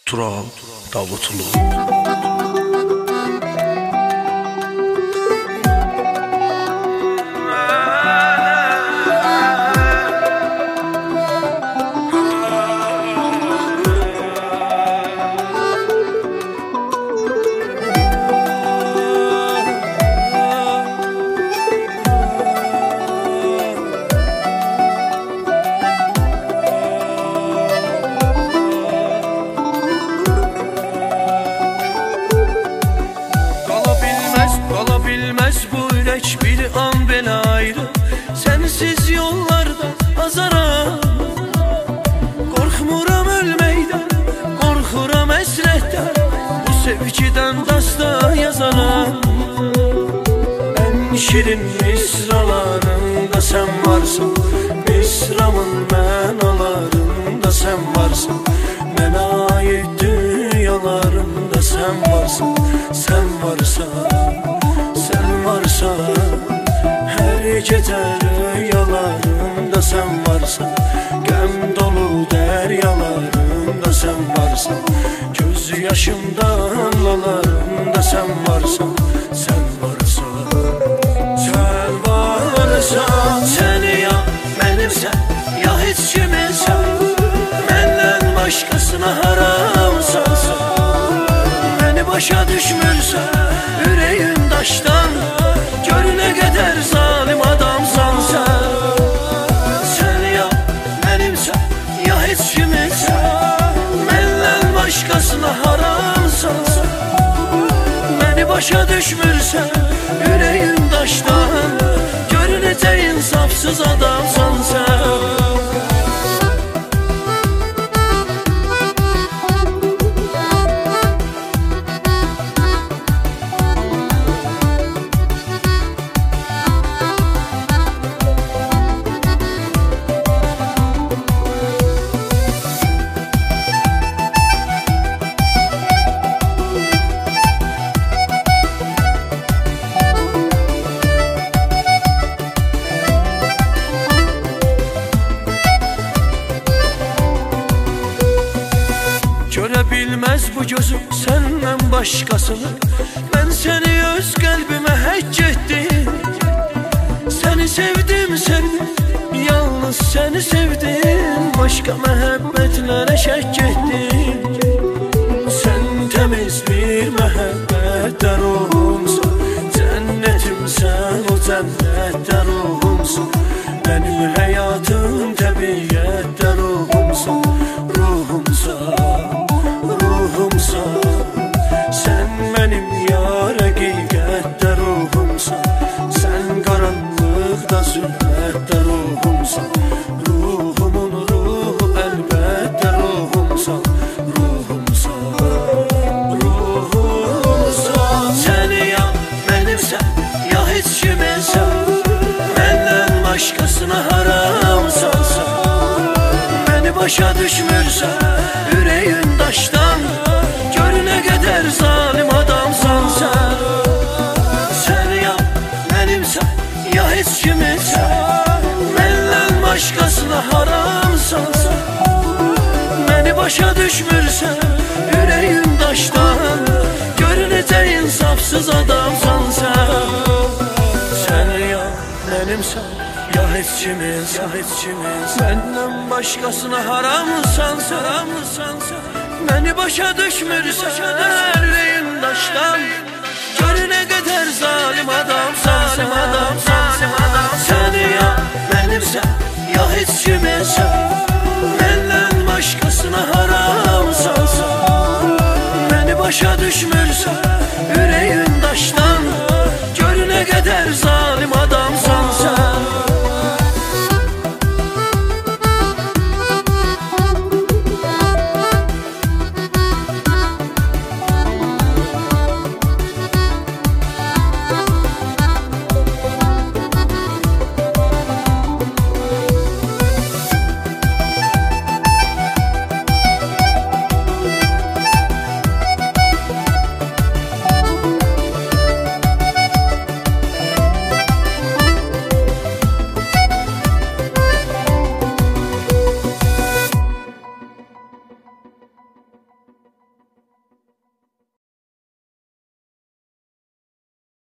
Tural Davutlu. Bilmez bu yürek bir an belə ayrı. Sensiz yollarda azaram. Korkmuram ölmeyden, korkuram esretten. Bu sevgiden dastan yazaram. En şirin misralarında sen varsın. Misramın mənalarında sen varsın. Mənə ait dünyalarında sen varsın. Sen varsan her gece rüyalarımda sen varsan, gəm dolu deryalarımda sen varsan, göz yaşımda anlalarımda sen varsan, sen varsan, sen varsan. Seni ya benimsen, ya hiç kiminsen, benden başkasına haramsan sen. Beni başa düşmürsen, yüreğin daştan, görüne kadar zalim adamsan sen. Sen ya benimsen, ya hiç kiminsen, benden başkasına haramsan sen. Beni başa düşmürsen, yüreğin daştan, görünece insafsız adamsan sen. Görebilmez bu gözüm senden başkasını. Ben seni öz kalbime hecc ettim. Seni sevdim seni, yalnız seni sevdim. Başka məhəbbətlere şək etdim. Sen temiz bir məhəbbətdə ruhumsun. Cennetimsen o cennette ruhumsun. Benim hayatım təbiyyətdə ruhumsun. Sen benim yar hakikatte ruhumsan. Sen karanlıkta zülmette ruhumsan. Ruhumun ruhu elbette ruhumsan. Ruhumsan. Seni ya benimsen, ya hiç kiminsen, benden başkasına haramsan sen. Beni başa düşmürsen, yüreğin daştan, görüne kadar zalim adamsan sen. Sen ya benimsen, ya hiç kiminsen, benden başkasına haramsan sen. Beni başa düşmürsen, yüreğin daştan, görünece insafsız adamsan sen. Sen ya benimsen, ya hiç kiminsen, benden başkasına haramsan sen. Beni başa düşmürsen, yüreğin daştan, görüne kadar zalim adamsan sen. Seni ya benimsen, ya hiç kiminsen, benden başkasına haramsan sen. Beni başa düşmürsen,